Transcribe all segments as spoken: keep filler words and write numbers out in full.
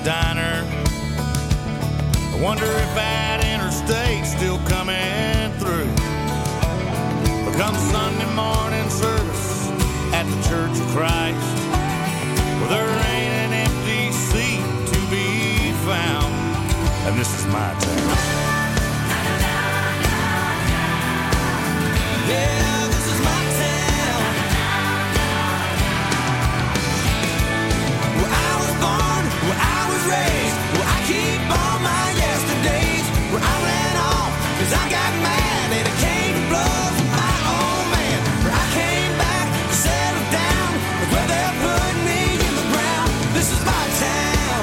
diner. I wonder if that interstate's still coming through. But come Sunday morning service at the Church of Christ, well, there ain't an empty seat to be found, and this is my town. Yeah, this is my town. Where I was born, where I was raised, where I keep all my yesterdays, where I ran off cause I got mad and it came to blows with my old man. Where I came back to settle down with where they're putting me in the ground. This is my town.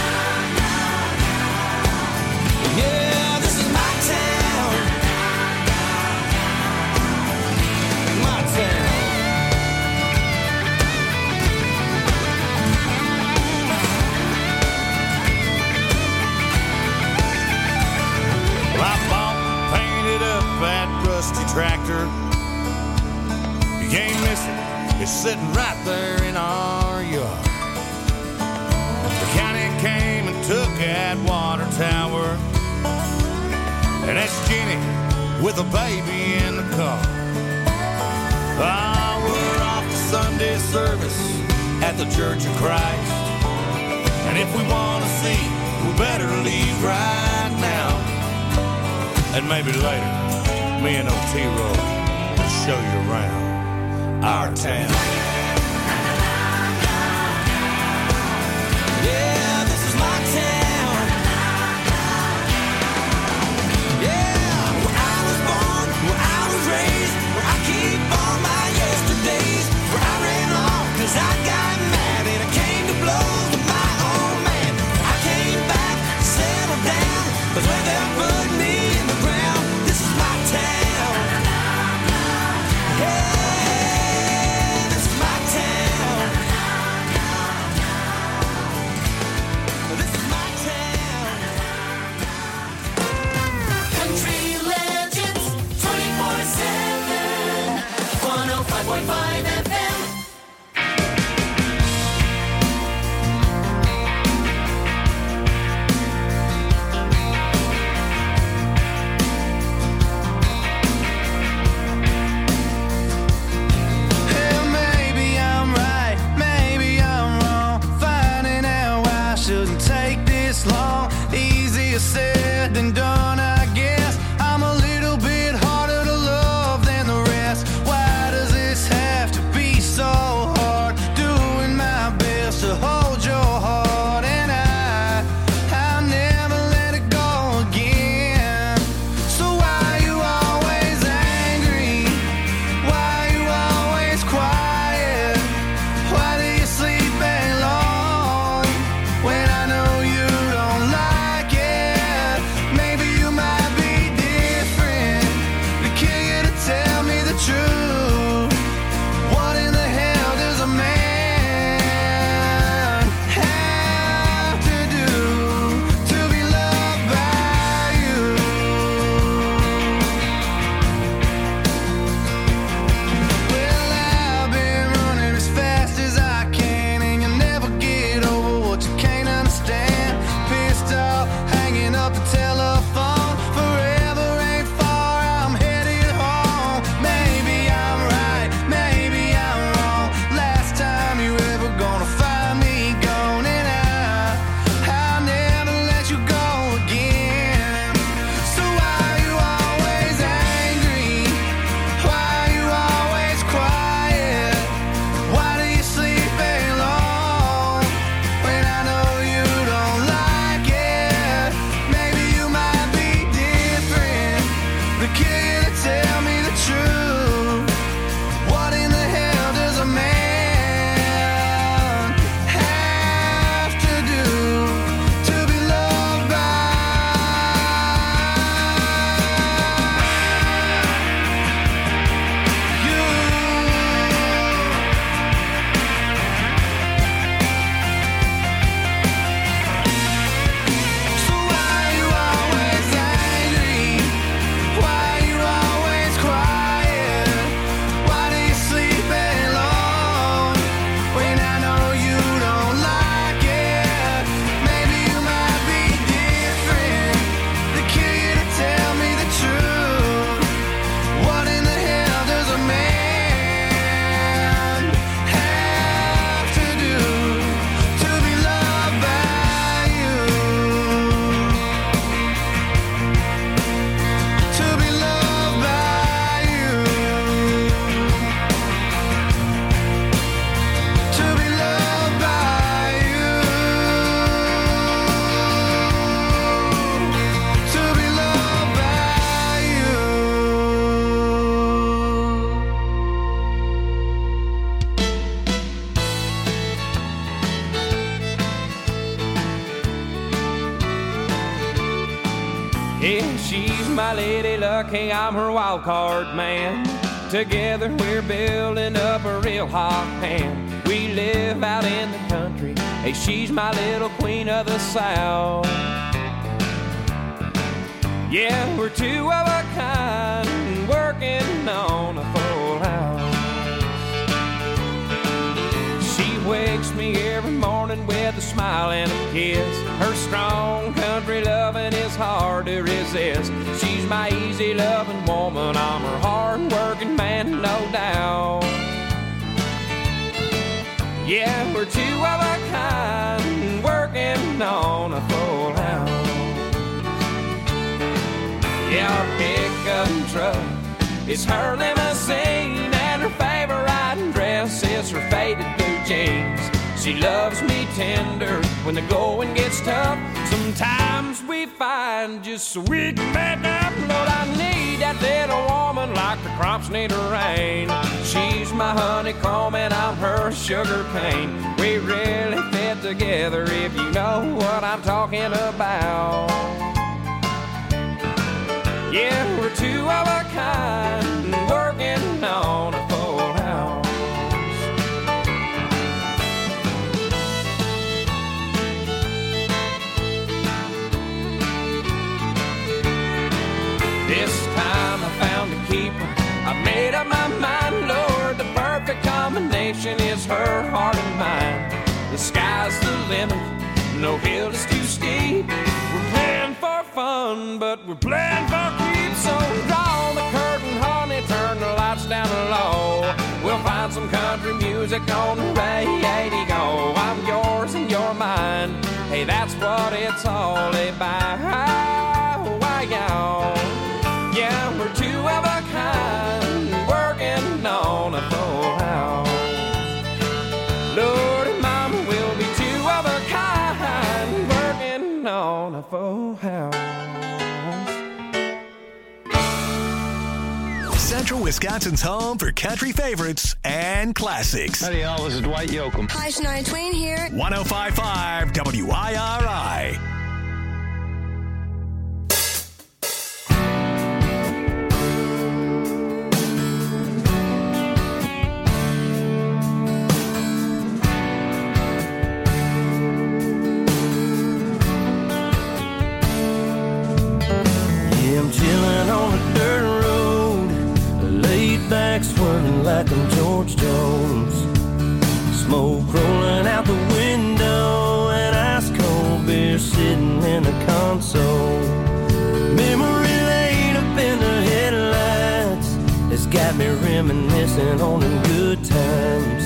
Yeah, this is my town. My town. Well, I bought and painted up that rusty tractor. You ain't missing, it's sitting right there in our yard. The county came and took that water tower, and that's Jenny with a baby in the car. Ah, we're off to Sunday service at the Church of Christ, and if we want to see, we better leave right now. And maybe later, me and O T-Roy will show you around our town. Yeah, this is my town. Yeah, where I was born, where I was raised, where I keep all my yesterdays, where I ran off cause I got mad and it came to blows with my old man. I came back, settled down, cause where they're putting me in the ground. This is my town. Yeah, this is Yeah, she's my lady luck, hey, I'm her wild card man. Together we're building up a real hot pan. We live out in the country, hey, she's my little queen of the South. Yeah, we're two of a kind, working on a full house. She wakes me every morning with a smile and a kiss. Her strong country loving is hard to resist. She's my easy loving woman, I'm her hard working man, no doubt. Yeah, we're two of a kind, working on a full house. Yeah, our pickup truck is her limousine, and her favorite riding dress is her faded blue jeans. She loves me tender when the going gets tough. Sometimes we find just so we can make up. Lord, I need that little woman like the crops need a rain. She's my honeycomb and I'm her sugar cane. We really fit together if you know what I'm talking about. Yeah, we're two of a kind, working on a full house. This time I found a keeper, I made up my mind, Lord, the perfect combination is her heart and mine. The sky's the limit, no hill is too steep. We're playing for fun, but we're playing for keeps. So draw the curtain, honey, turn the lights down low. We'll find some country music on the radio. I'm yours and you're mine, hey, that's what it's all about. Why, y'all? Yeah, we're two of a kind, working on a full house. Lord and Mama will be two of a kind, working on a full house. Central Wisconsin's home for country favorites and classics. Howdy, y'all. This is Dwight Yoakam. Hi, Shania Twain here. one oh five point five W I R I. Swerving like I'm George Jones. Smoke rolling out the window, and ice cold beer sitting in the console. Memory lane up in the headlights has got me reminiscing on them good times.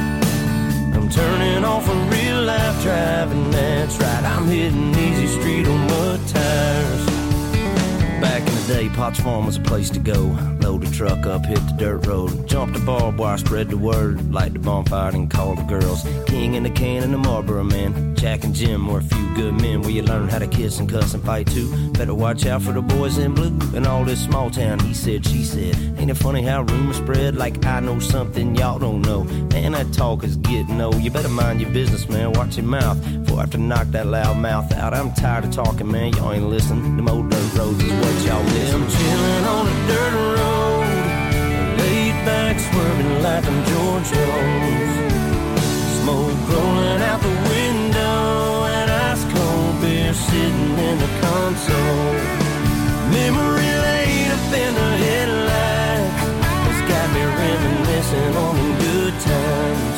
I'm turning off a real life driving, that's right, I'm hitting easy street on mud tires. Back in the day, Potts Farm was a place to go. Load the truck up, hit the dirt road, jump the barbed wire, spread the word, light the bonfire and call the girls. King in the can and the Marlboro man, Jack and Jim were a few good men where you learn how to kiss and cuss and fight too. Better watch out for the boys in blue and all this small town, he said, she said. Ain't it funny how rumors spread like I know something y'all don't know? Man, that talk is getting old. You better mind your business, man, watch your mouth before I have to knock that loud mouth out. I'm tired of talking, man, y'all ain't listening. Them old dirt roads is what y'all miss. I'm chilling on a dirt road, laid back swerving like I'm George Jones. Smoke rolling out the window, and ice cold beer sitting in the console. Memory lane up in the headlights has got me reminiscing on them good times.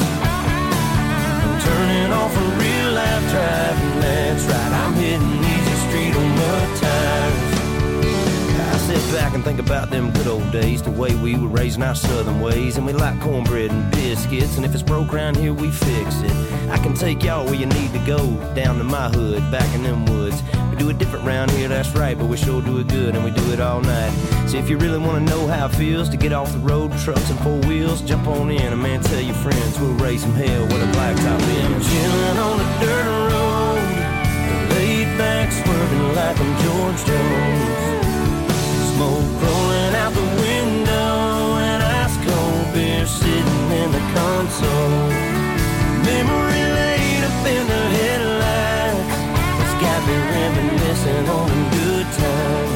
I'm turning off a real life driving, that's right, I'm hitting easy street on mud tires. I sit back and think about them good old days, the way we were raising our southern ways, and we like cornbread and biscuits, and if it's broke around here, we fix it. I can take y'all where you need to go, down to my hood, back in them woods. We do it different round here, that's right, but we sure do it good, and we do it all night. So if you really want to know how it feels to get off the road, trucks and four wheels, jump on in, and man, tell your friends, we'll raise some hell with a blacktop in. I'm chilling on a dirt road, laid back swerving like I'm George Jones. Smoke rolling out the window, and ice cold beer sitting in the console. Memory lane up in the headlights has got me reminiscing on them good times.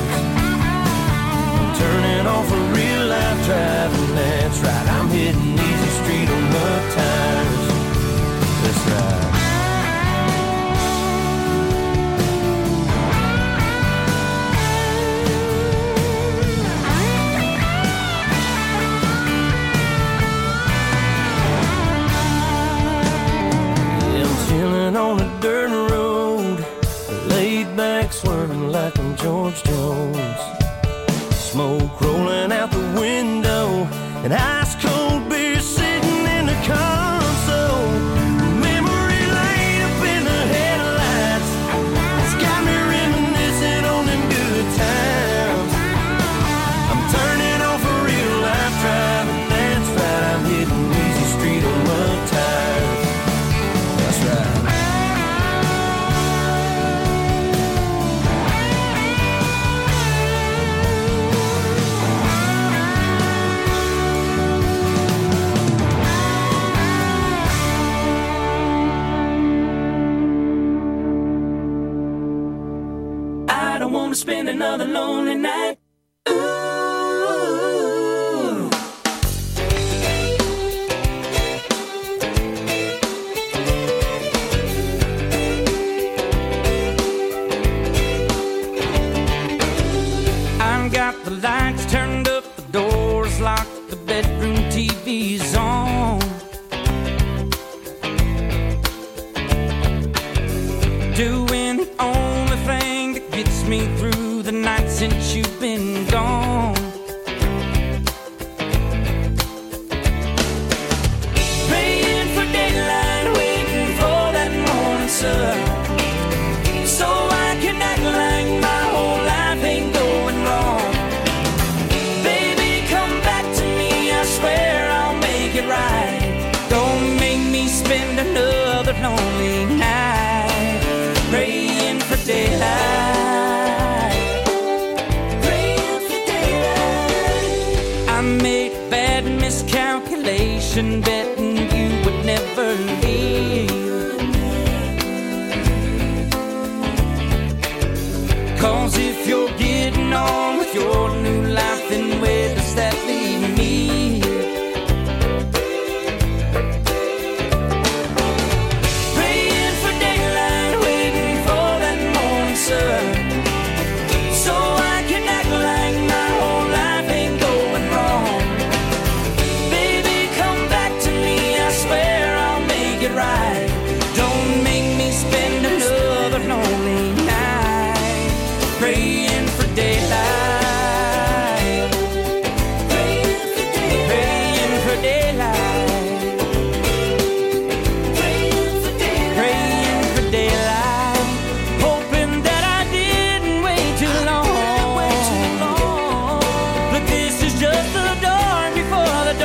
George Jones. Smoke rolling out the window, and ice cold beer sitting in the console. Memory lane up in the headlights, it's got me reminiscing on them good times. I'm turning off a real life driving, that's right, I'm hitting easy street on mud tires. That's right. I don't want to spend another lonely night. Ooh. I've got the lights turned up, the doors locked, the bedroom T V's on. Doing the only thing that gets me through the night since you've been gone. Praying for daylight, waiting for that morning sun, so I can act like my whole life ain't going wrong. Baby, come back to me, I swear I'll make it right. Don't make me spend another lonely night. Praying for daylight, praying for daylight. I made a bad miscalculation, betting you would never leave. Cause if you're getting on with your new life, then where does that leave me? Praying for daylight, waiting for that morning sun, so I can act like my whole life ain't going wrong. Baby, come back to me, I swear I'll make it right. Don't make me spend another lonely night. Praying for daylight, praying for daylight, praying for daylight, praying for daylight, praying for daylight, hoping that I didn't wait too long. But this is just the dawn before the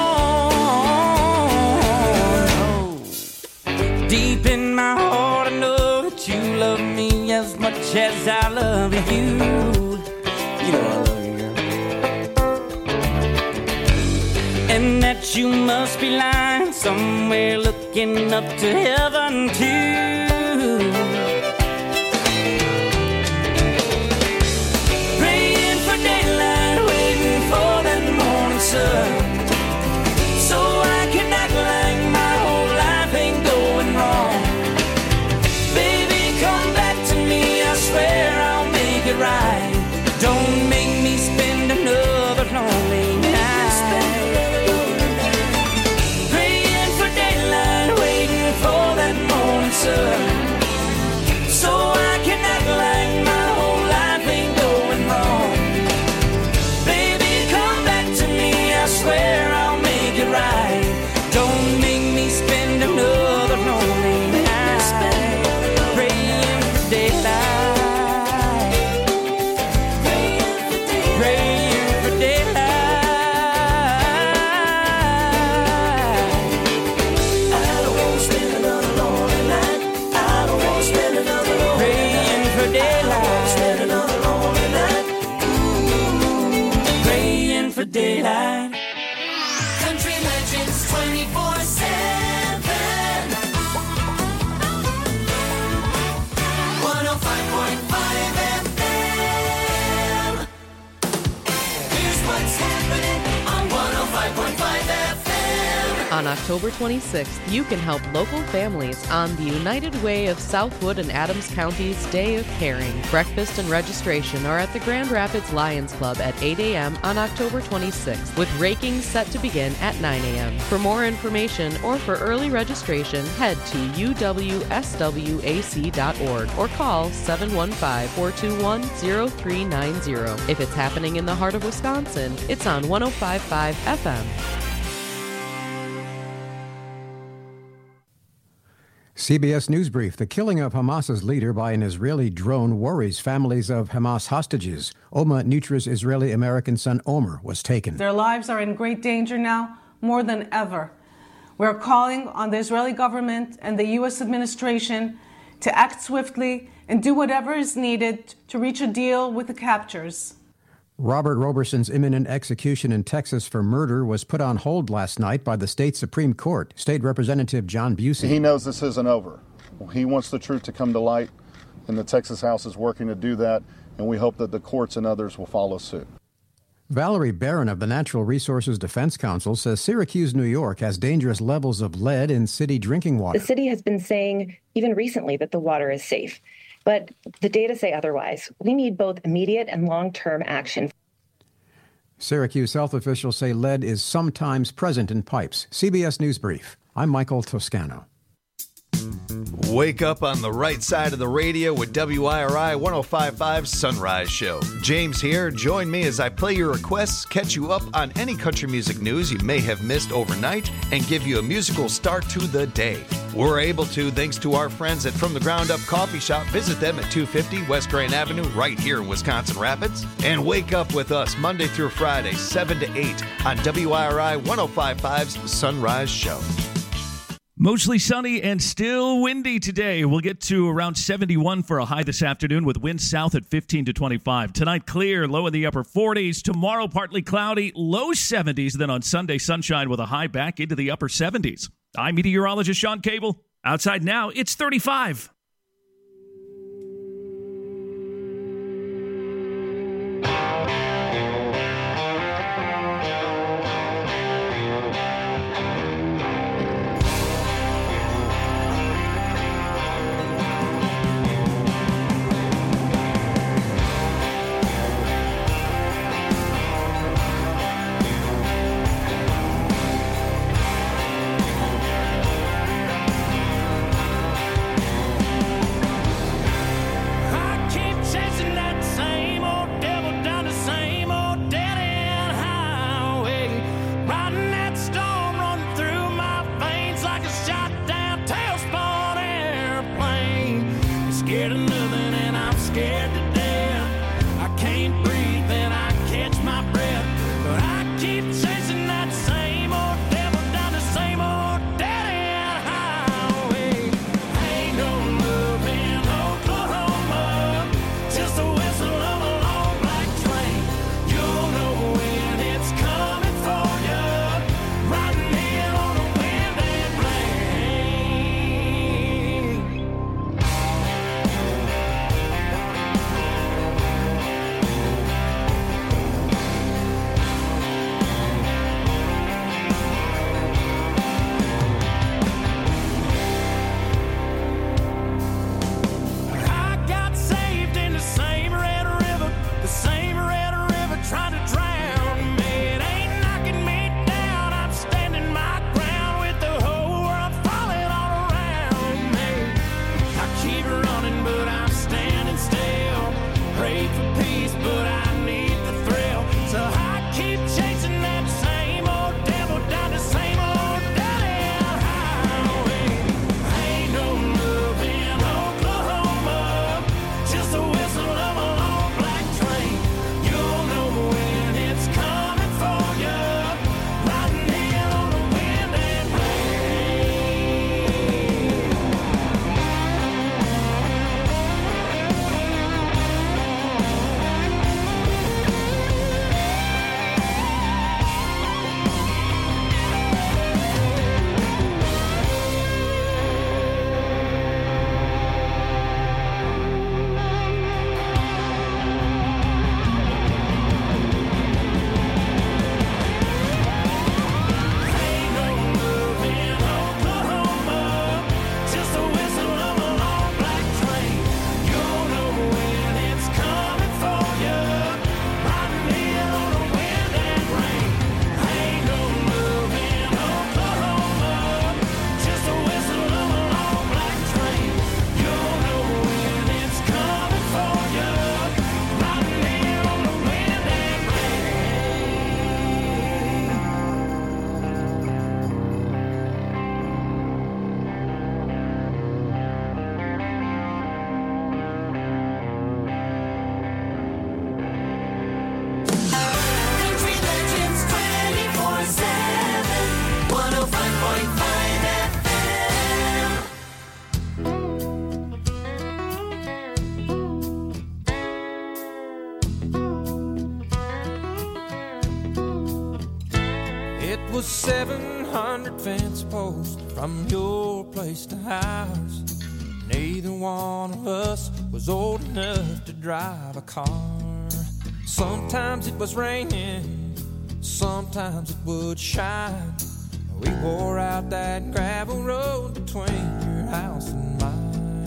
dawn. Deep in my heart, I know that you love me as much as I love you. You know I love you, girl. And that you must be lying somewhere looking up to heaven too. Praying for daylight, waiting for that morning sun, so I can act like my whole life ain't going wrong. Baby, come back to me, I swear I'll make it right. Don't make me spend another lonely night. Praying for daylight, waiting for that morning sun, so I can act like my whole life ain't going wrong. Baby, come back to me, I swear I'll make it right. Don't make me spend another lonely night. Praying for daylight, praying for daylight. I don't want to spend another lonely night. I don't want to spend another lonely night. Praying for daylight, spend another lonely night. Praying for daylight. Country Legends twenty-four seven. one oh five point five F M. Here's what's happening on one oh five point five F M. On October twenty-sixth, you can help local families on the United Way of Southwood and Adams County's Day of Caring. Breakfast and registration are at the Grand Rapids Lions Club at eight a.m. on October twenty-sixth, with raking set to begin at nine a.m. For more information or for early registration, head to u w s w a c dot org or call seven one five, four two one, zero three nine zero. If it's happening in the heart of Wisconsin, it's on one oh five point five F M. C B S News Brief. The killing of Hamas's leader by an Israeli drone worries families of Hamas hostages. Oma Nitra's Israeli-American son Omer was taken. Their lives are in great danger now, more than ever. We're calling on the Israeli government and the U S administration to act swiftly and do whatever is needed to reach a deal with the captors. Robert Roberson's imminent execution in Texas for murder was put on hold last night by the state Supreme Court. State Representative John Busey. He knows this isn't over. He wants the truth to come to light, and the Texas House is working to do that, and we hope that the courts and others will follow suit. Valerie Barron of the Natural Resources Defense Council says Syracuse, New York has dangerous levels of lead in city drinking water. The city has been saying, even recently, that the water is safe. But the data say otherwise. We need both immediate and long-term action. Syracuse health officials say lead is sometimes present in pipes. C B S News Brief. I'm Michael Toscano. Wake up on the right side of the radio with W I R I one oh five point five Sunrise Show. James here. Join me as I play your requests, catch you up on any country music news you may have missed overnight, and give you a musical start to the day. We're able to thanks to our friends at From the Ground Up Coffee Shop. Visit them at two fifty West Grand Avenue right here in Wisconsin Rapids. And wake up with us Monday through Friday, seven to eight on W I R I one oh five point five's Sunrise Show. Mostly sunny and still windy today. We'll get to around seventy-one for a high this afternoon with winds south at fifteen to twenty-five. Tonight, clear, low in the upper forties. Tomorrow, partly cloudy, low seventies. Then on Sunday, sunshine with a high back into the upper seventies. I'm meteorologist Sean Cable. Outside now, it's thirty-five. seven hundred fence posts from your place to ours. Neither one of us was old enough to drive a car. Sometimes it was raining, sometimes it would shine. We wore out that gravel road between your house and mine.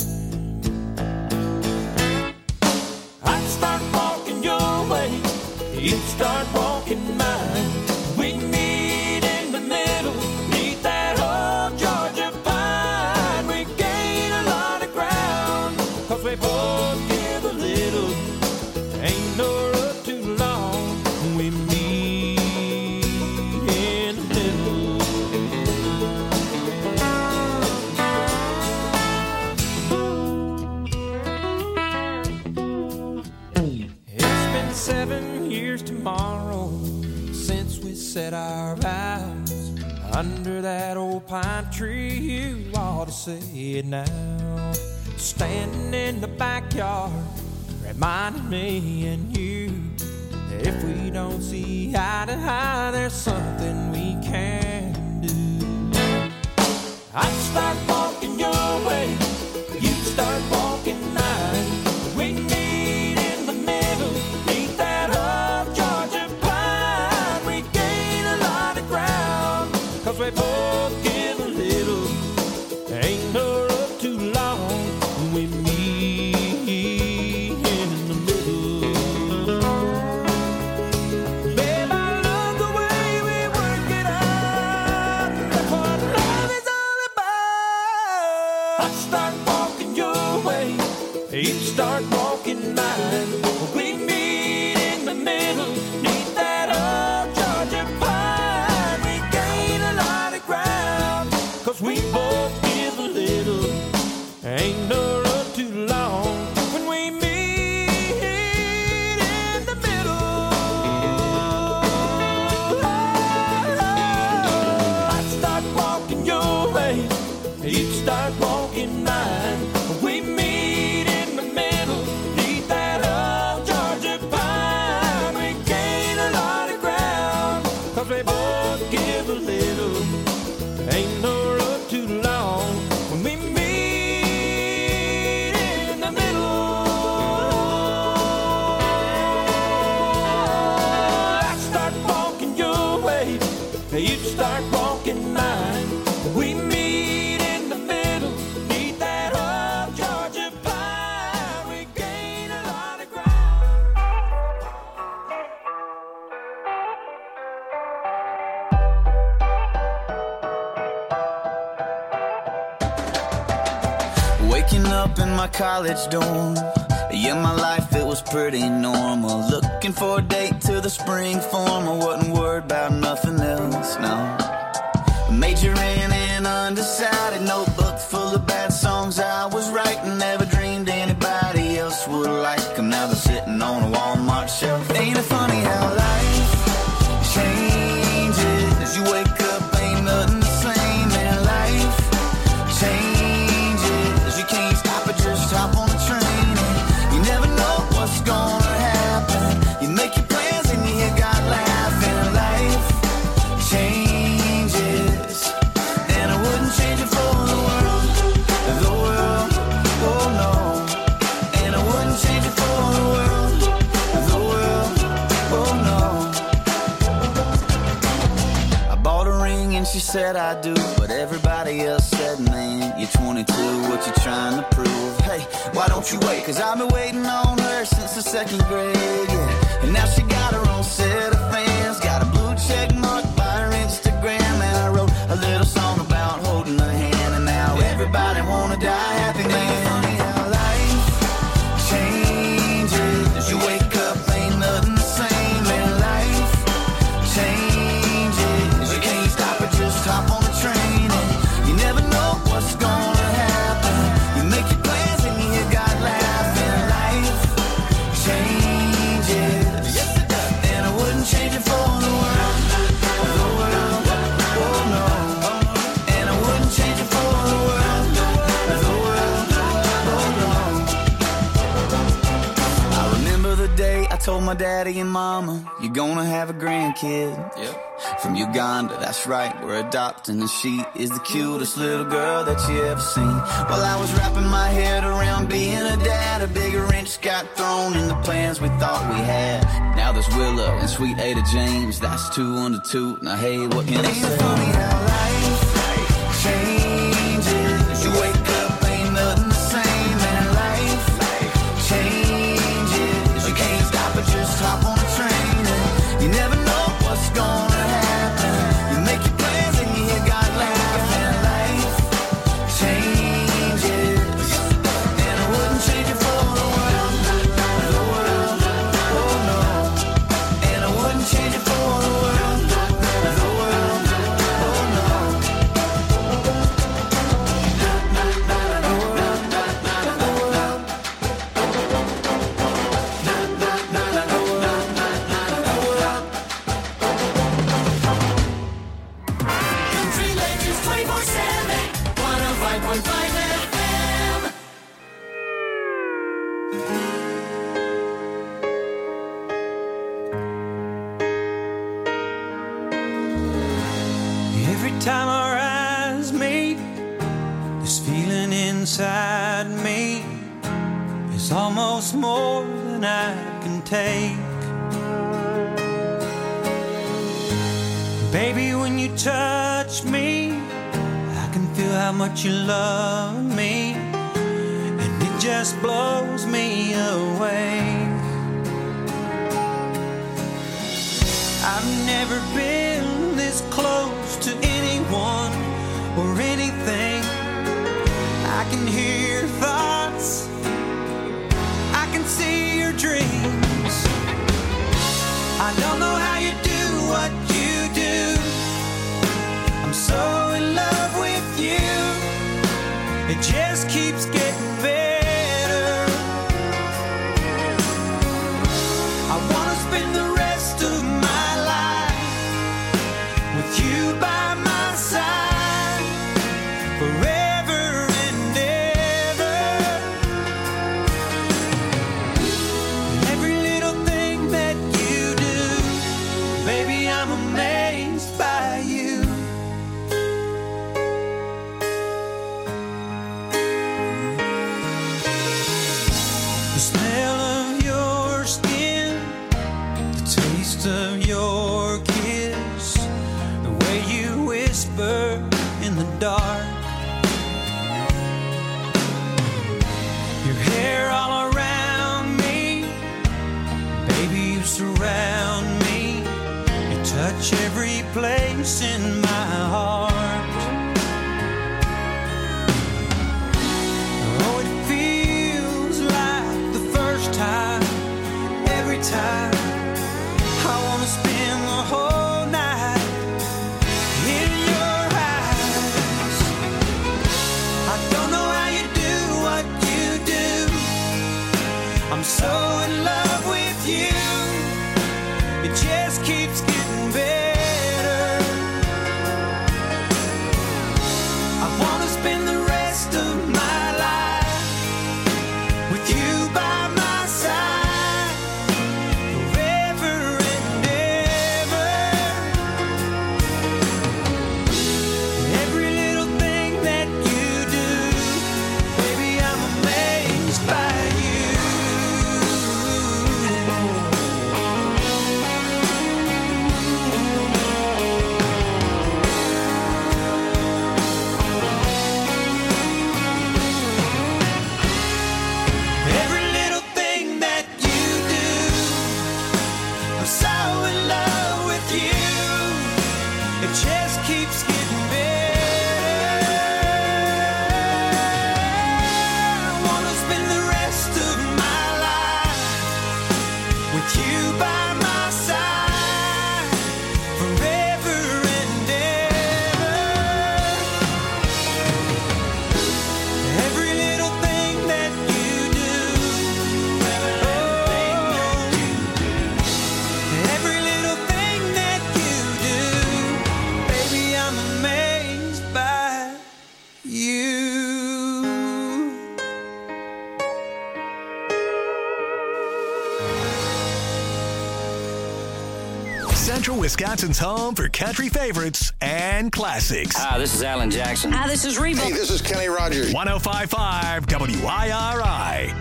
I'd start walking your way, you'd start walking mine. We meet in the middle, meet that old Georgia pine. We gain a lot of ground, cause we both give a little. Ain't no road too long, we meet in the middle. It's been seven years tomorrow since we said our vows under that old pine tree. You ought to say it now. Standing in the backyard, reminding me and you that if we don't see eye to eye, there's something we can do. I'd start walking your way, you'd start walking mine. We meet in the middle, meet that old Georgia pine. We gain a lot of ground, cause we both give a little. Ain't no road too long, we meet in the middle. Babe, I love the way we work it out. That's what love is all about. I'd start walking your way, you'd start walking mine. We meet in the middle, meet that old Georgia pine. We gain a lot of ground, cause we both give a little. Ain't no road too long when we meet in the middle. I'd start walking your way, you'd start walking mine. We meet in the middle, meet that old Georgia pine. We gain a lot of ground, cause we both give a little. Ain't no road too long when we meet in the middle. I start walking your way, you'd start walking mine. We meet in the middle, meet that old Georgia pine. We gain a lot of Waking up in my college dorm, yeah, my life, it was pretty normal. Looking for a date to the spring form, I wasn't worried about nothing else, no. Majoring in undecided, notebook full of bad songs I was writing. Never dreamed anybody else would like them. Now they're sitting on a Walmart shelf. Ain't it funny how life changes? You wake up, ain't nothing the same, and life changes. You can't stop it, just hop on the train. And you never know what's gonna happen. You make your plans and you hear God laughing. Life changes, and I wouldn't change it for the world. The world, oh no. And I wouldn't change it for the world. The world, oh no. I bought a ring and she said I do, but everybody else said, man, you're twenty-two, what you trying to prove? Hey, why don't you wait? Cause I've been waiting on her since the second grade, yeah. And now she got her own set of fans, got a blue check mark by her Instagram. And I wrote a little song about holding her hand, and now everybody wanna die happy, man. Funny how life changes. You wake up, ain't nothing the same, and life changes. You can't stop it, just hop on the train, and you never know what's gonna happen. You make your plans and you hear God laughing. Life changes, and I wouldn't change it for the world. The world, oh no. And I wouldn't change it for the world. The world, oh no. I remember the day I told my daddy and mama, you're gonna have a grandkid. Yep. from Uganda, that's right, we're adopting, and she is the cutest little girl that you ever seen. While I was wrapping my head around being a dad, a bigger wrench got thrown in the plans we thought we had. Now there's Willa and sweet Ada James, that's two under two. Now hey, what can I say? Ain't it funny how life changes? You wake up, ain't nothing the same, and life changes. You can't stop it, just hop on a train, and you never know what's gonna happen. You make your plans and you hear God laugh, and life changes. And I wouldn't change it for the world, the world, oh no. And I wouldn't change it for the world, the world, oh no. Country Legends twenty-four seven, one oh five point five F M. Every time our eyes meet, this feeling inside me is almost more than I can take. Baby, when you touch me, I can feel how much you love me, and it just blows me away. I've never been this close to anyone or anything. I can hear your thoughts, I can see your dreams. I don't know how you do what you do. I'm so in love with you. It just keeps getting better. I wanna spend the rest of my life with you by my side forever and ever. Every little thing that you do, baby, I'm amazed by you. The smell of your skin, the taste of your kiss, the way you whisper in the dark, your hair all around me, baby, you surround me, you touch every place in my heart. Oh, it feels like the first time, every time. I wanna spend the whole night in your eyes. I don't know how you do what you do. I'm so in love with you. It just keeps getting better. I wanna spend the rest of my life with you by my side forever and ever. Every little thing that you do, baby, I'm amazed by you. Every Central Wisconsin's home for country favorites and classics. Hi, this is Alan Jackson. Hi, this is Reba. Hey, this is Kenny Rogers. one oh five point five W I R I.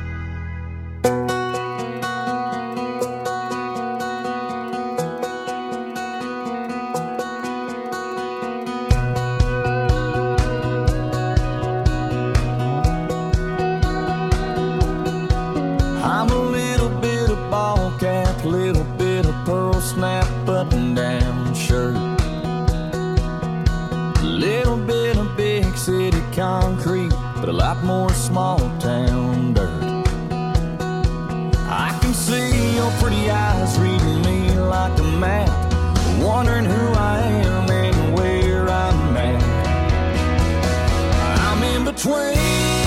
I'm a little bit of ball cap, little bit of pearl snap button down shirt, little bit of big city concrete, but a lot more small town dirt. I can see your pretty eyes reading me like a map, wondering who I am and where I'm at. I'm in between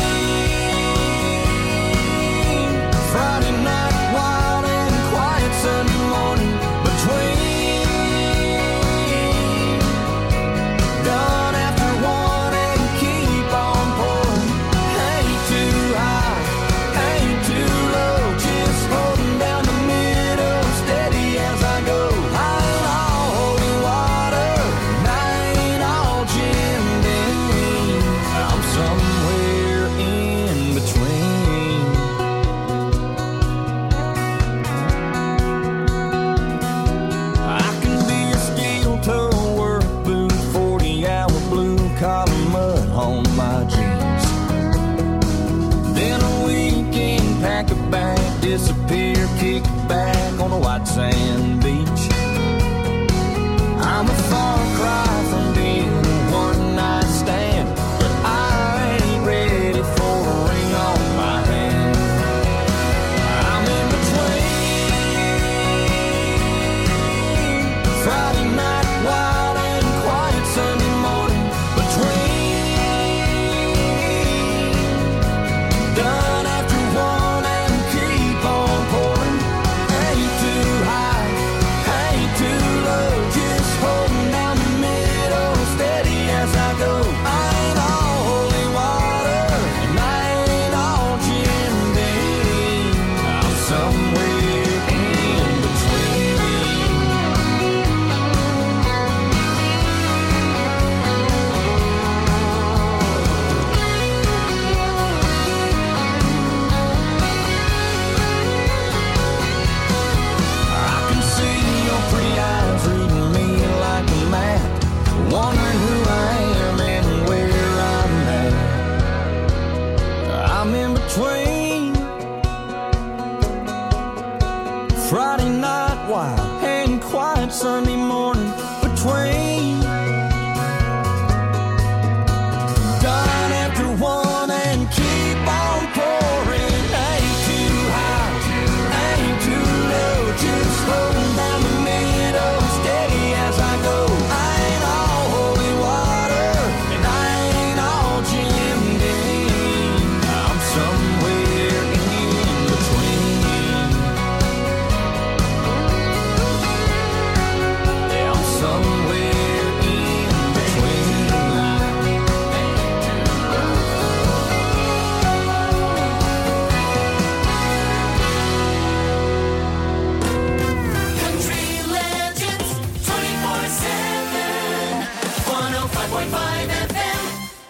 Friday night wild and quiet Sunday morning, between done after one and keep on pouring. Ain't too high, ain't too low, just holding down the middle, steady as I go. I ain't all holy water, and I ain't all Jim Beam. I'm somewhere in between. I can be a steel toe work boot, forty hour blue collar mud on my jeans. Then a weekend pack a bag, disappear, kick back on a white sand beach. I'm a far cry from being a one night stand, but I ain't ready for a ring on my hand. I'm in between Friday night wild and quiet Sunday morning, between done after one and keep on pouring. Ain't too high, ain't too low, just holding down the middle, steady as I go. I ain't all holy water, and I ain't all Jim Beam. I'm somewhere in between. I can see your pretty eyes reading me like a map, wondering who I am and where I'm at. I'm in between Friday night wild and quiet Sunday morning, between done after one and keep on pouring. Ain't too high, ain't too low, just holding down the middle, steady as I go. I ain't all holy water, and I ain't all Jim Beam. I'm somewhere in between. Yeah, I'm somewhere in between. Country legends, twenty-four seven, one oh five point five F M.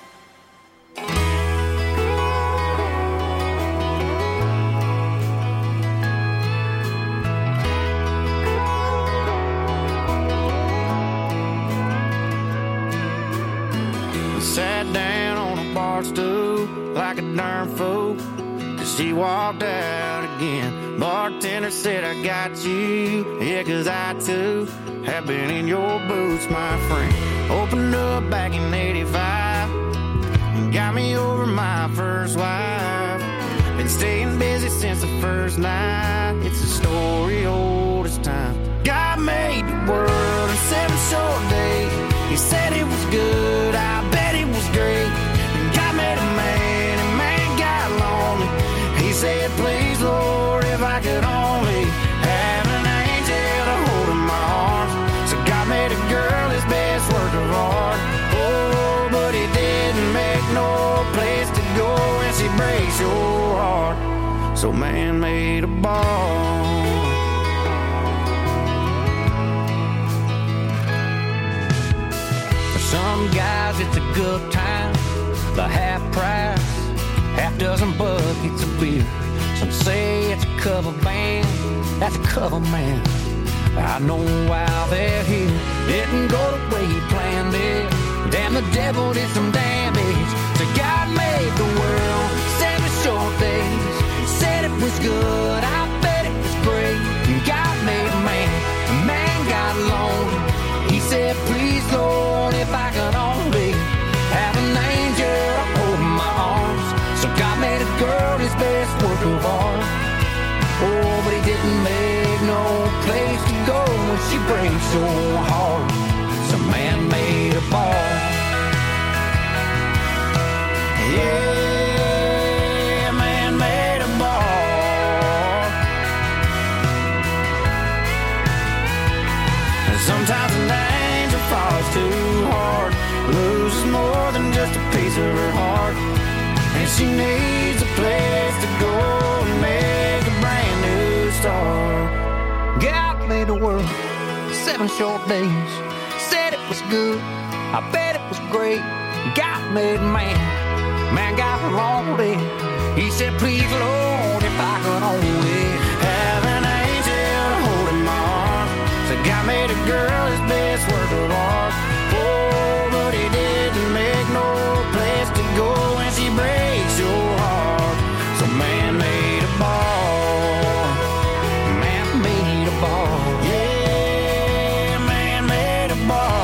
Sat down on a bar stool like a darn fool, 'cause she walked out again. Bartender said, I got you, yeah, 'cause I too have been in your boots, my friend. Opened up back in eighty-five and got me over my first wife. Been staying busy since the first night. It's a story old as time. God made the world in seven short days. He said it was good, I bet it was great. And God made a man, and man got lonely. He said, please, Lord, if I could only have an angel to hold in my arms. So God made a girl his best work of art. Oh, but he didn't make no place to go, and she breaks your heart. So man made a ball. Some guys, it's a good time, the half price, half dozen buckets of beer. Some say it's a cover band, that's a cover man. I know why they're here. Didn't go the way he planned it. Damn, the devil did some damage. So God made the world, seven short days. Said it was good, I bet it was great. God made man, man got lonely. He said, please Lord, if I could only have an angel holding my arms. So God made a girl his best work of art. Oh, but he didn't make no place to go when she breaks so hard. So man made a ball. Yeah, man made a ball. And sometimes an angel falls too hard, loses more than just a piece of her heart, and she needs a place to go and make a brand new start. God made the world, seven short days. Said it was good, I bet it was great. God made man, man got lonely. He said, please Lord, if I could only have an angel holding my arm. So God made a girl his best work of art. Oh, but he didn't make no place to go when she breaks your heart. So man made a ball. Man made a ball. Yeah, man made a ball.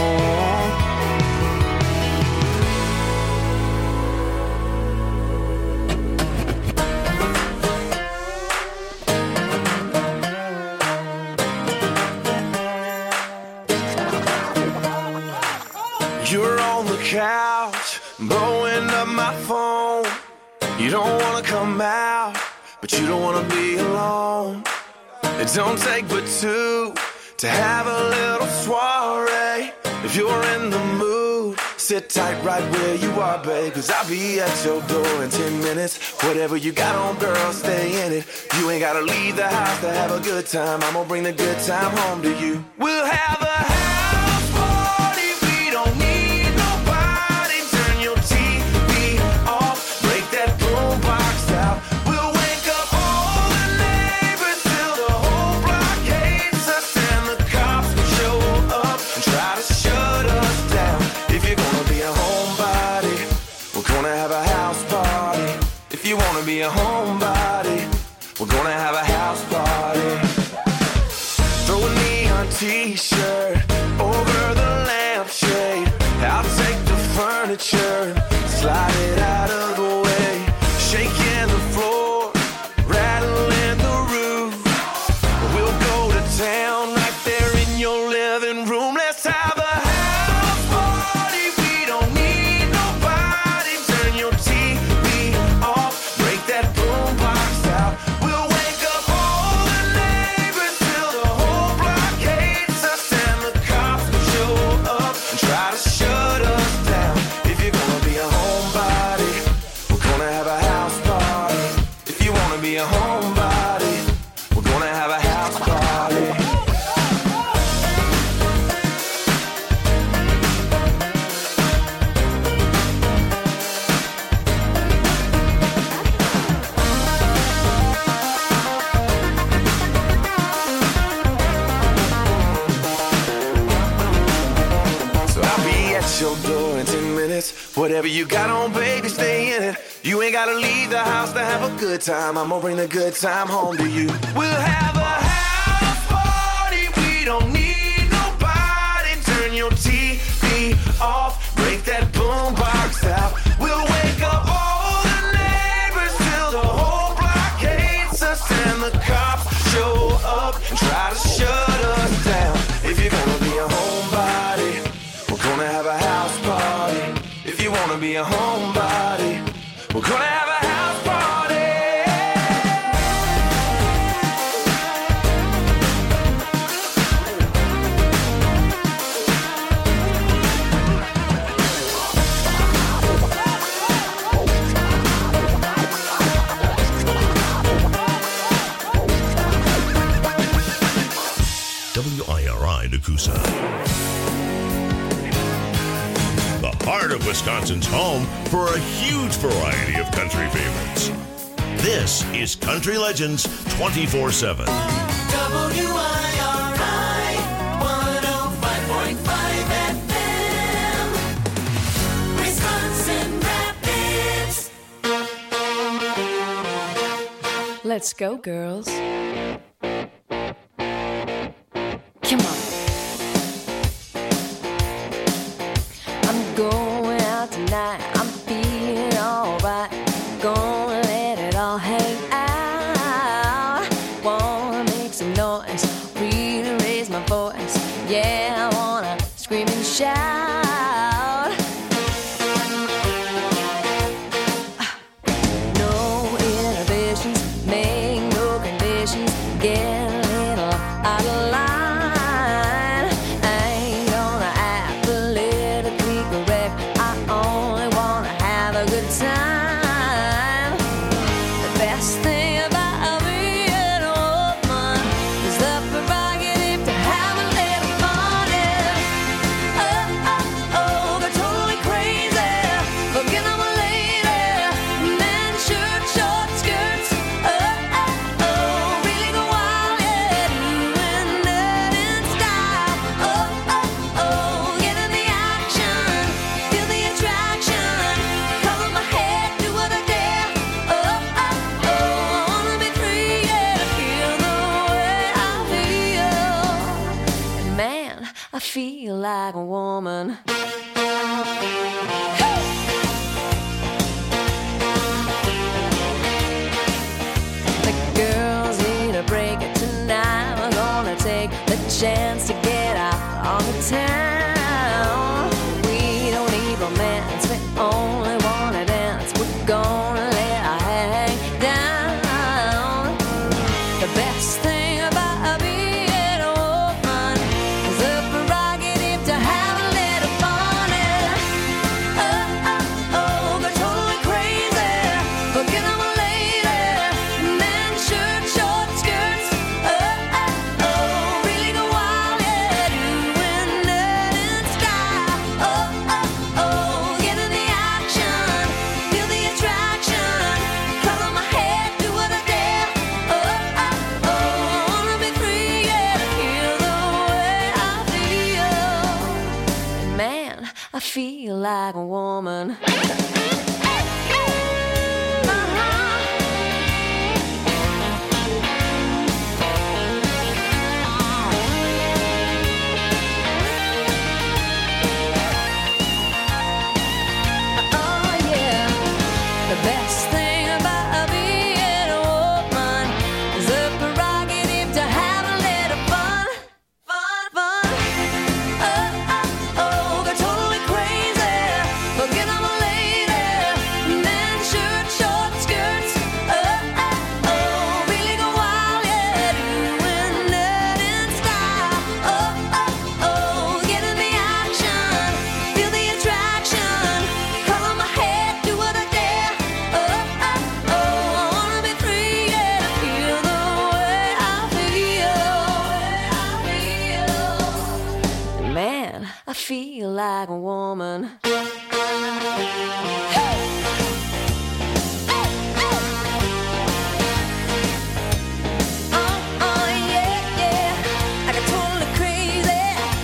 You're on the couch, blowing up my phone. You don't wanna come out, but you don't wanna be alone. It don't take but two to have a little soiree. If you're in the mood, sit tight right where you are, babe, cause I'll be at your door in ten minutes. Whatever you got on, girl, stay in it. You ain't gotta leave the house to have a good time. I'm gonna bring the good time home to you. We'll have a house party, we don't need nobody. Turn your T V off, break that boombox out. We'll wake up all the neighbors till the whole block hates us, and the cops will show up and try to shut us down. If you're gonna be a homebody, we're gonna have a house party. If you wanna be a homebody, we're gonna have a house party. Throw a neon t-shirt over the lampshade. I'll take the furniture, slide it out of the way. Shaking the floor, rattling the roof. We'll go to town right there in your living room. Let's have a house party. We don't need nobody. Turn your T V off, break that boombox out. We'll wake up all the neighbors till the whole block hates us, and the cops will show up and try to shut us down. If you're gonna be a homebody, we're gonna have a house party. If you wanna be a homebody, we're gonna have a house party. So I'll be at your door in ten minutes. Whatever you got on, baby, stay in it. You ain't gotta leave the house to have a good time. I'm gonna bring the good time home to you. We'll have a house party. We don't need nobody. Turn your T V off, break that boombox out. We'll wake up all the neighbors till the whole block hates us, and the cops show up and try to shut us down. If you're gonna be a homebody, we're gonna have a house party. If you wanna be a homebody, we're gonna have a house party. W I R I Nakusa. heart of Wisconsin's home for a huge variety of country favorites. This is Country Legends twenty-four seven. W I R I one oh five point five F M, Wisconsin Rapids. Let's go, girls. Come on. I'm going out tonight. I'm feeling alright. Gonna let it all hang out. Wanna make some noise, really raise my voice. Yeah, I wanna scream and shout. No inhibitions, make no conditions. Get a little out of line. I ain't gonna act politically correct. I only wanna have a good time. The best thing about being a woman is the prerogative to have a little fun. Yeah. Oh, oh, oh, they're totally crazy. Forget I'm a lady. Men, shirt, short skirts. Oh, oh, oh, really go wild, yeah. Doing that in style. Oh, oh, oh, get in the action. Feel the attraction. Cover my head, do what I dare. Oh, oh, oh, I wanna be free, yeah. Feel the way I feel. And man, I feel like a woman. The girls need a break tonight. We're gonna take the chance to get out on the town. We don't need romance, we only wanna dance. We're gonna let our hang down. The best thing about being a woman is the prerogative to have a little fun. Yeah. Oh, oh, oh, they're totally crazy. Forget I'm a lady. Men, shirt, short skirts. Oh, oh, oh, really go wild, yeah. Doing that in style. Oh, oh, oh, get in the action. Feel the attraction. Color my head, do what I dare. Oh, oh, oh, I wanna be free, yeah. Feel the way I feel. And man, I feel like a woman. Oh yeah, the best thing about being a woman is the prerogative to have a little fun, fun, fun. Oh, oh, oh, they're totally crazy. Forget I'm a lady. Men, shirt, short skirts. Oh, oh, oh, really go wild, yeah. Doing that in style. Oh, oh, oh, get in the action. Feel the attraction. Color my head, do what I dare. Oh, oh, oh, I wanna be free, yeah. Feel the way I feel. Man, I feel like a woman. Oh, oh, yeah, yeah. I got totally crazy.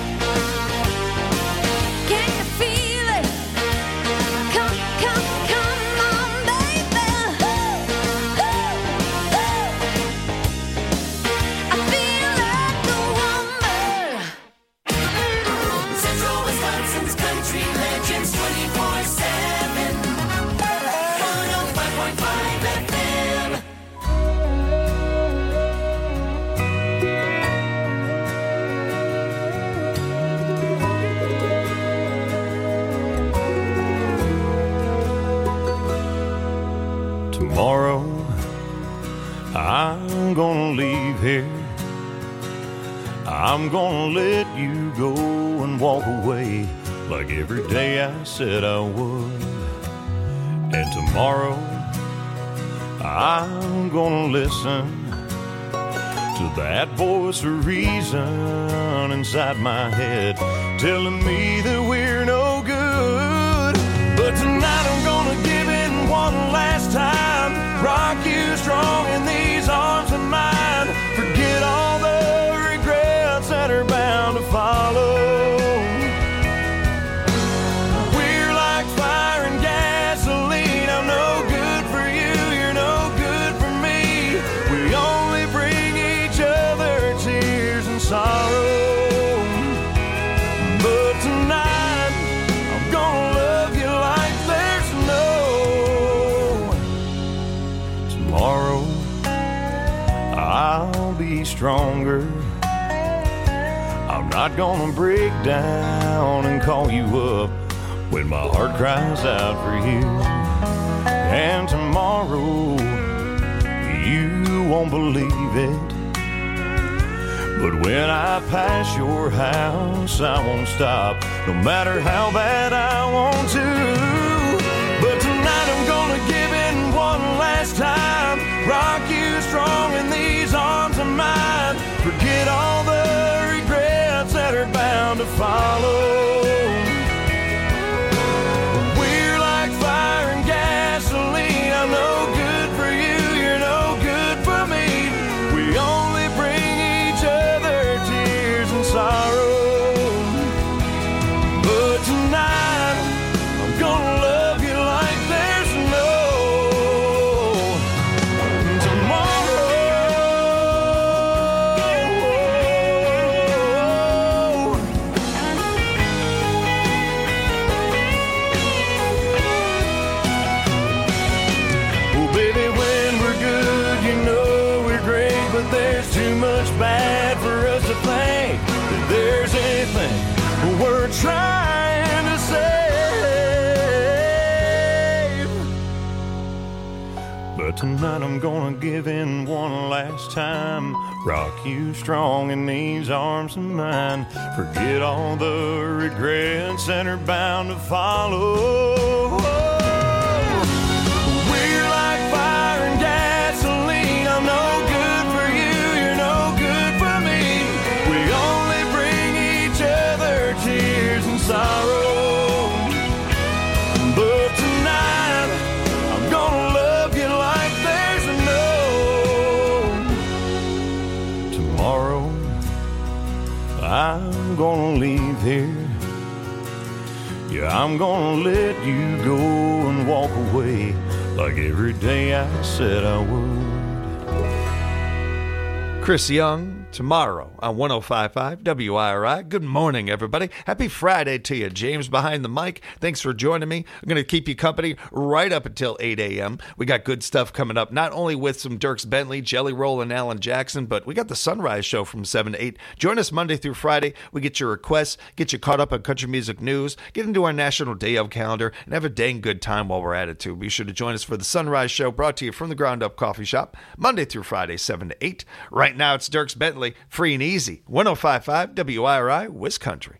Can you feel it? Come, come, come on, baby. Ooh, ooh, ooh. I feel like a woman. Central Wisconsin's Country Legends twenty-four seven. one oh five point five F M. Tomorrow, I'm gonna leave here. I'm gonna let you go and walk away like every day I said I would. And tomorrow, I'm gonna listen to that voice of reason inside my head telling me that we're no good. time. Rock you strong in these arms of mine. Forget all the regrets that are bound to follow. We're like fire and gasoline. I'm no good for you, you're no good for me. We only bring each other tears and sorrow. But tonight, I'm gonna love you like there's no tomorrow. I'll be stronger. I'm not gonna break down and call you up when my heart cries out for you. And tomorrow, you won't believe it, but when I pass your house, I won't stop, no matter how bad I want to. But tonight I'm gonna give in one last time. Rock you strong in these arms of mine. Forget all the regrets that are bound to follow. We're like fire and gasoline. I'm no good for you, you're no good for me. We only bring each other tears and sorrow. But tonight, I'm gonna love you like there's no tomorrow. Oh, baby, when we're good, you know we're great, but there's too much bad for us to think that there's anything we're trying to save. But tonight I'm gonna give in one last time. Rock you strong in these arms of mine. Forget all the regrets that are bound to follow. We're like fire and gasoline. I'm no good for you, you're no good for me. We only bring each other tears and sorrow. But tonight, I'm gonna love you like there's no tomorrow. I'm gonna leave here. Yeah, I'm gonna let you go and walk away like every day I said I would. Chris Young, tomorrow on one oh five point five W I R I. Good morning, everybody. Happy Friday to you. James behind the mic. Thanks for joining me. I'm going to keep you company right up until eight a.m. We got good stuff coming up, not only with some Dierks Bentley, Jelly Roll, and Alan Jackson, but we got the Sunrise Show from seven to eight. Join us Monday through Friday. We get your requests, get you caught up on country music news, get into our National Day of calendar, and have a dang good time while we're at it, too. Be sure to join us for the Sunrise Show, brought to you from the Ground Up Coffee Shop, Monday through Friday, seven to eight. Right now, it's Dierks Bentley, Free and Easy, one oh five point five W I R I, West Country.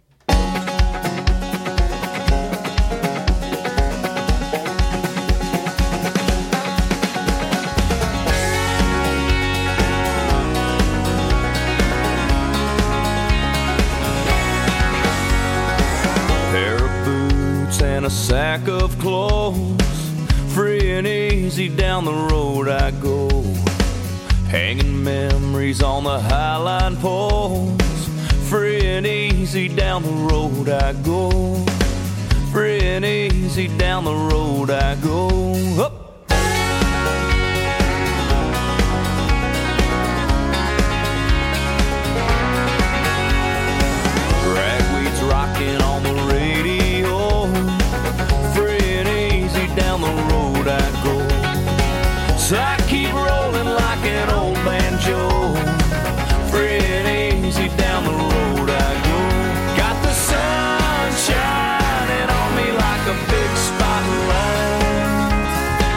Pair of boots and a sack of clothes. Free and easy down the road I go. Hanging memories on the highline poles. Free and easy down the road I go. Free and easy down the road I go. Up. Ragweed's rocking on the radio. Free and easy down the road I go. So I keep rolling like an old banjo. Free and easy down the road I go. Got the sun shining on me like a big spotlight.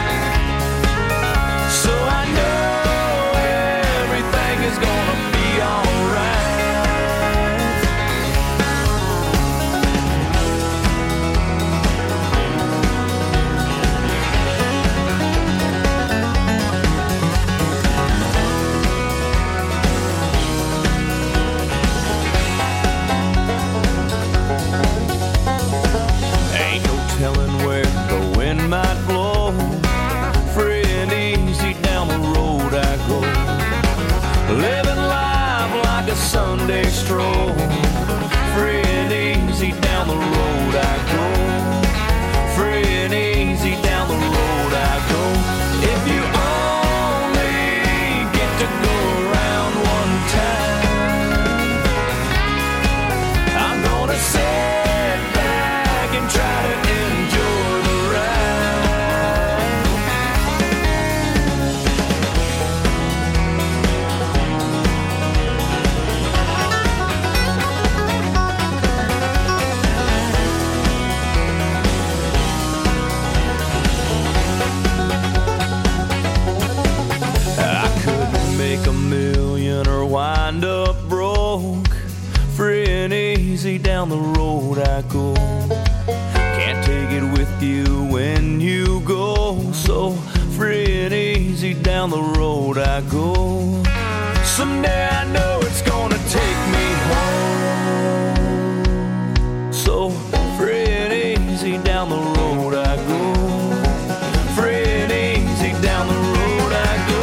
living life like a Sunday stroll. Free and easy down the road I go. Free and easy down the road I go. If you only get to go around one time, I'm gonna sit back and try to enjoy the make a million or wind up broke. Free and easy down the road I go. Can't take it with you when you go. So free and easy down the road I go. Someday I know it's gonna take me home. So free and easy down the road I go. Free and easy down the road I go.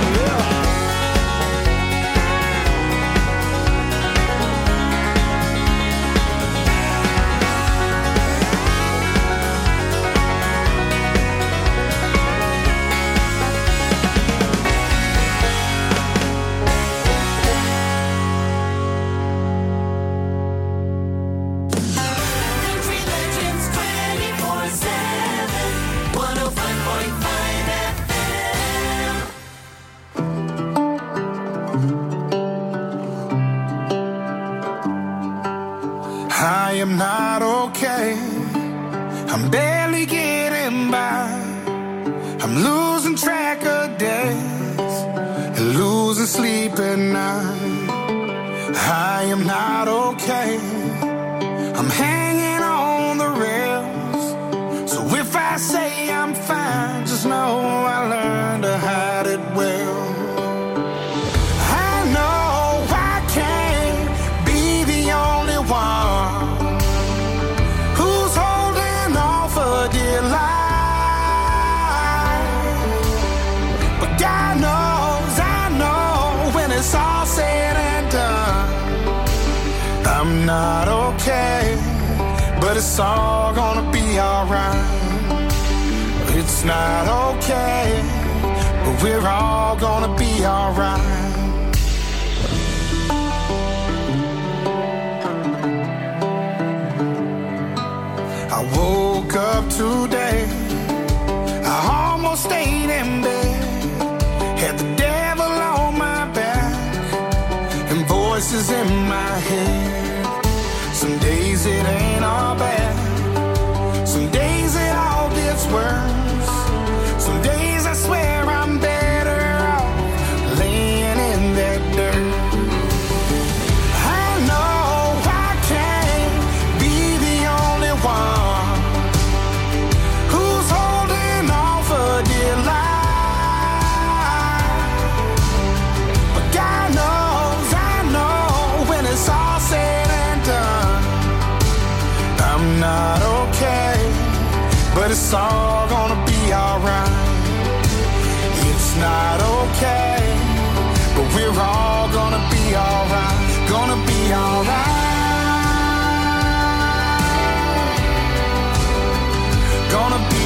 I am not okay. I'm barely getting by. I'm losing track of days and losing sleep at night. I am not okay. I'm hanging on the rails. So if I say I'm fine, just know I learned to hide it well. I know I can't be the only one who's holding on for dear life. But God knows, I know when it's all said and done, I'm not okay, but it's all gonna be alright. It's not okay, but we're all gonna be alright. I woke up today, I almost stayed in bed, had the devil on my back and voices in my head. Some days it ain't all bad, some days it all gets worse. Some days I swear I'm better off laying in that dirt. I know I can't be the only one who's holding on for dear life. But God knows, I know when it's all said and done, I'm not okay, but it's all gonna be alright. It's not okay, but we're all gonna be alright. Gonna be alright. Gonna be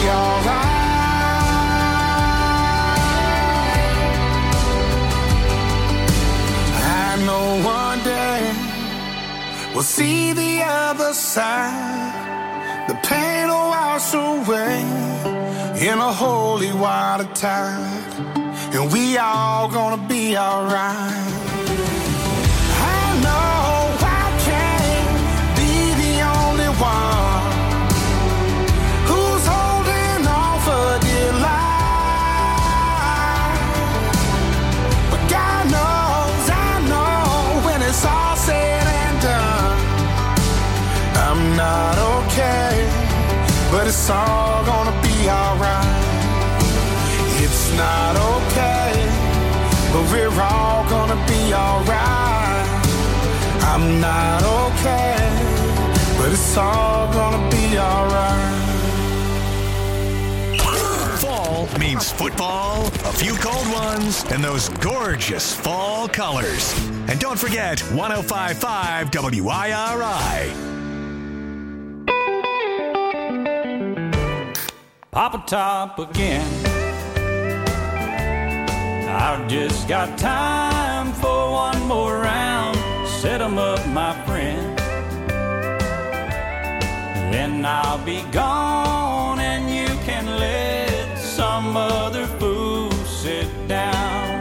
alright. I know one day we'll see the other side. The pain will wash away in a holy water tide, and we all gonna be alright. I know I can't be the only one who's holding on for dear life. But God knows, I know when it's all said and done, I'm not okay, but it's all gonna be alright. It's not okay, but we're all gonna be alright. I'm not okay, but it's all gonna be alright. Fall Baseball means football, a few cold ones, and those gorgeous fall colors. And don't forget one oh five point five W I R I. Papa Top again. I've just got time for one more round. Set 'em up, my friend. Then I'll be gone and you can let some other fool sit down.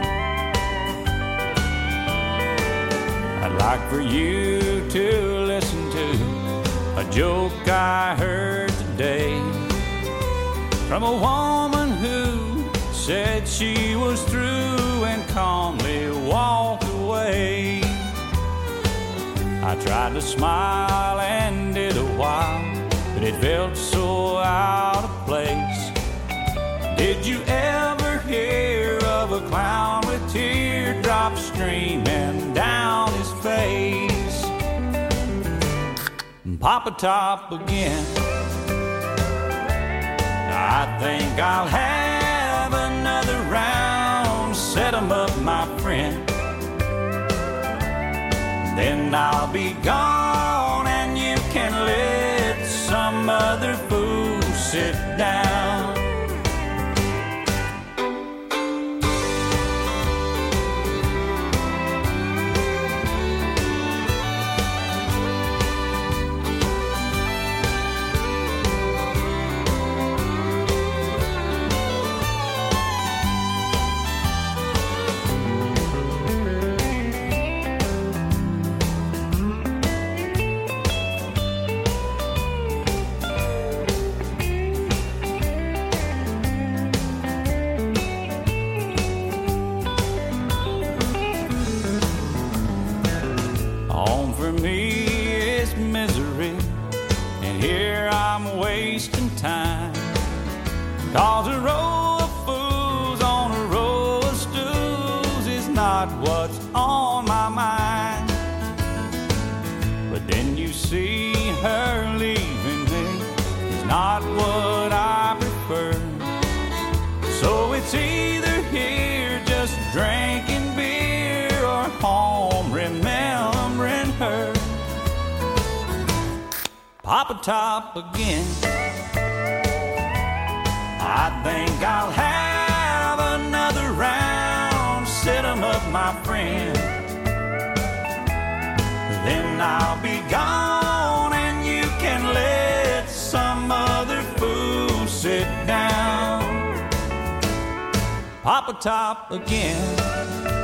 I'd like for you to listen to a joke I heard today from a woman who said she was through and calmly walked away. I tried to smile and did a while, but it felt so out of place. Did you ever hear of a clown with teardrops streaming down his face? Papa Top again. I think I'll have another round. Set 'em up, my friend. Then I'll be gone and you can let some other fool sit down. Cause a row of fools on a row of stools is not what's on my mind. But then you see her leaving me is not what I prefer. So it's either here just drinking beer or home remembering her. Papa Top again. I think I'll have another round. Set 'em up, my friend. Then I'll be gone and you can let some other fool sit down. Papa Top again.